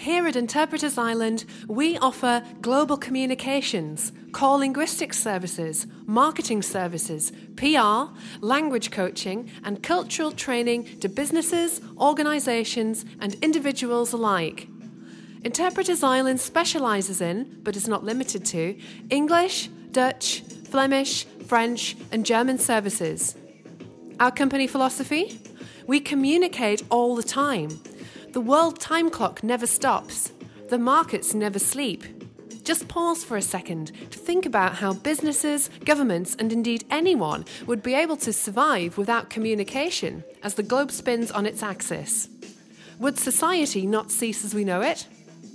Here at Interpreters Island, we offer global communications, core linguistics services, marketing services, PR, language coaching, and cultural training to businesses, organisations, and individuals alike. Interpreters Island specialises in, but is not limited to, English, Dutch, Flemish, French, and German services. Our company philosophy? We communicate all the time. The world time clock never stops. The markets never sleep. Just pause for a second to think about how businesses, governments, and indeed anyone would be able to survive without communication as the globe spins on its axis. Would society not cease as we know it?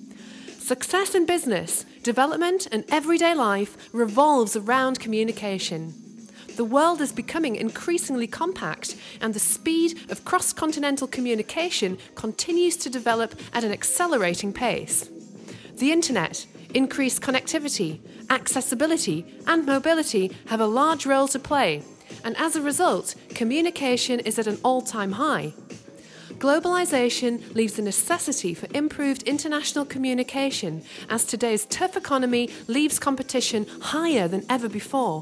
Success in business, development, and everyday life revolves around communication. The world is becoming increasingly compact, and the speed of cross-continental communication continues to develop at an accelerating pace. The internet, increased connectivity, accessibility, and mobility have a large role to play, and as a result, communication is at an all-time high. Globalization leaves the necessity for improved international communication as today's tough economy leaves competition higher than ever before.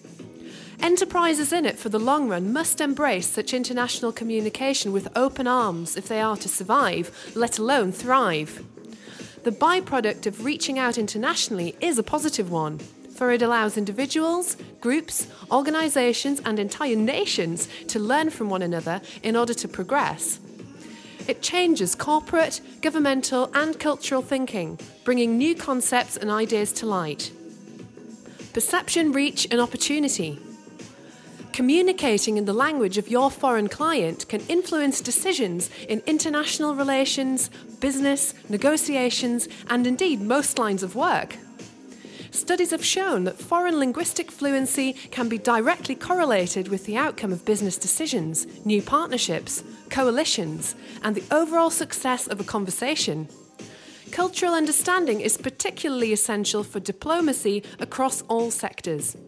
Enterprises in it for the long run must embrace such international communication with open arms if they are to survive, let alone thrive. The byproduct of reaching out internationally is a positive one, for it allows individuals, groups, organisations and entire nations to learn from one another in order to progress. It changes corporate, governmental and cultural thinking, bringing new concepts and ideas to light. Perception, reach and opportunity. Communicating in the language of your foreign client can influence decisions in international relations, business, negotiations, and indeed most lines of work. Studies have shown that foreign linguistic fluency can be directly correlated with the outcome of business decisions, new partnerships, coalitions, and the overall success of a conversation. Cultural understanding is particularly essential for diplomacy across all sectors.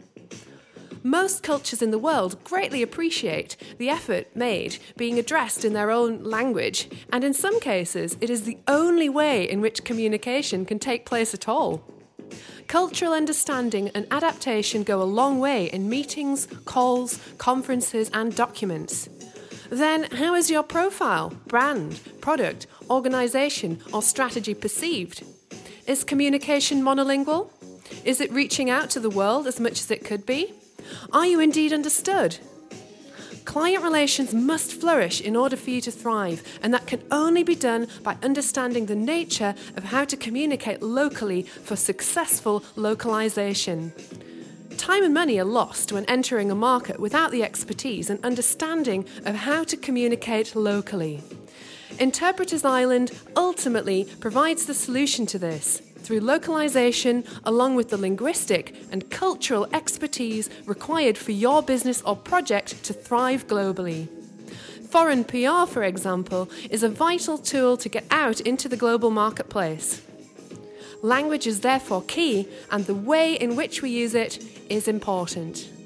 Most cultures in the world greatly appreciate the effort made being addressed in their own language, and in some cases, it is the only way in which communication can take place at all. Cultural understanding and adaptation go a long way in meetings, calls, conferences, and documents. Then, how is your profile, brand, product, organisation, or strategy perceived? Is communication monolingual? Is it reaching out to the world as much as it could be? Are you indeed understood? Client relations must flourish in order for you to thrive, and that can only be done by understanding the nature of how to communicate locally for successful localization. Time and money are lost when entering a market without the expertise and understanding of how to communicate locally. Interpreters Island ultimately provides the solution to this through localization, along with the linguistic and cultural expertise required for your business or project to thrive globally. Foreign PR, for example, is a vital tool to get out into the global marketplace. Language is therefore key, and the way in which we use it is important.